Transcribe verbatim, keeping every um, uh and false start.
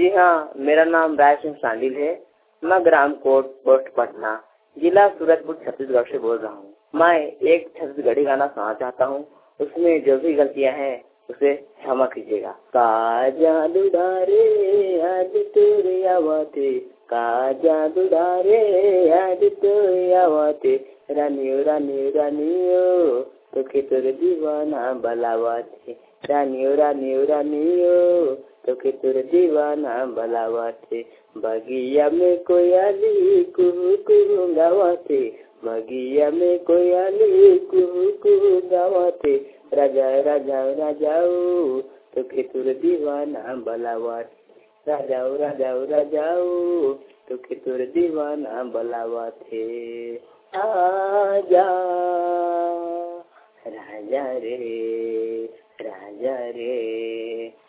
जी हाँ, मेरा नाम राय सिंह सांडिल है। मैं ग्राम कोट पोस्ट पटना जिला सूरजपुर छत्तीसगढ़ से बोल रहा हूँ। मैं एक छत्तीसगढ़ी गाना सुनाना चाहता हूँ, उसमें जो भी गलतियाँ हैं उसे क्षमा कीजिएगा। का जादू डारे आज तेरे आवाते, का जादू डारे आज तेरे आवाते, रानियो रानियो रानियो तो के तोरे दीवाना बलावाते, रानियो रानियो रानियो तो के तोरे दीवाना बलावाते, बगिया में कोयली कुहू कुहू गावाते, बगिया में कोयली कुहू कुहू गावाते, राजा राजा राजाओ तो के तोरे दीवाना बलावाते, राजाओ राजाओ राजाओ तो के तोरे दीवाना बलावाते। आजा राजा रे राजा रे।